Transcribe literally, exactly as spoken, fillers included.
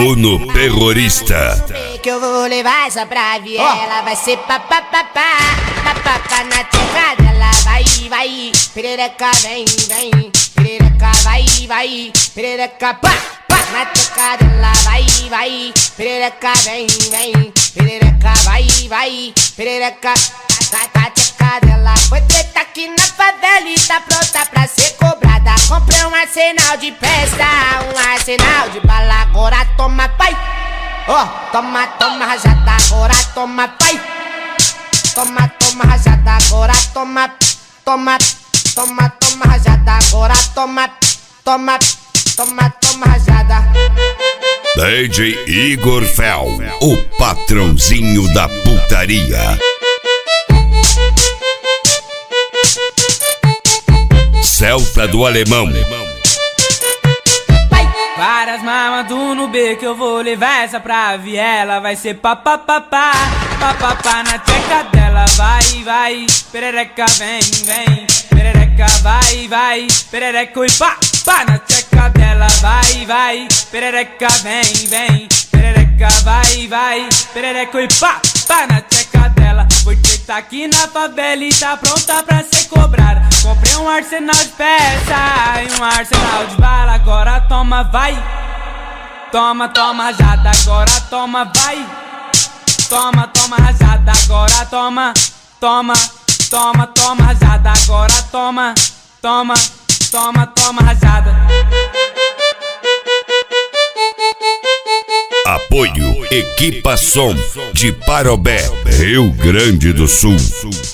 Bruno Terrorista. Que eu vou levar essa pra viela, vai ser papapá, papapá na tcheca dela, vai, vai, perereca vem, vem, perereca vai, vai, perereca pá, pá na tcheca dela, vai, vai, perereca vem, vem, perereca vai, vai, perereca na tcheca dela. Foi treta aqui na favela e tá pronta pra ser cobrada. Comprei um arsenal de festa, um arsenal de bala, agora toma pai. Ó, oh, toma, toma rajada, agora toma pai. Toma, toma rajada, agora toma. Toma, toma, toma rajada, agora toma. Toma, toma, toma rajada. D J Igor Fel, o patrãozinho da putaria. Celta do Alemão. Várias mamas do Nubê que eu vou levar essa pra viela, vai ser papapá, papapá na tcheca dela, vai, vai, perereca vem, vem, perereca vai, vai, perereca e pá, pá na tcheca dela, vai, vai, perereca vem, vem, perereca vai, vai, perereca e pá, pá na tcheca dela. Vou ter que tá aqui na favela e tá pronta pra ser cobrada. Comprei um arsenal de peça e um arsenal de bala, agora toma, vai. Toma, toma rajada, agora toma, vai. Toma, toma rajada, agora toma. Toma, toma, toma rajada, agora toma. Toma, toma, toma rajada. Apoio Equipa Som de Parobé, Rio Grande do Sul.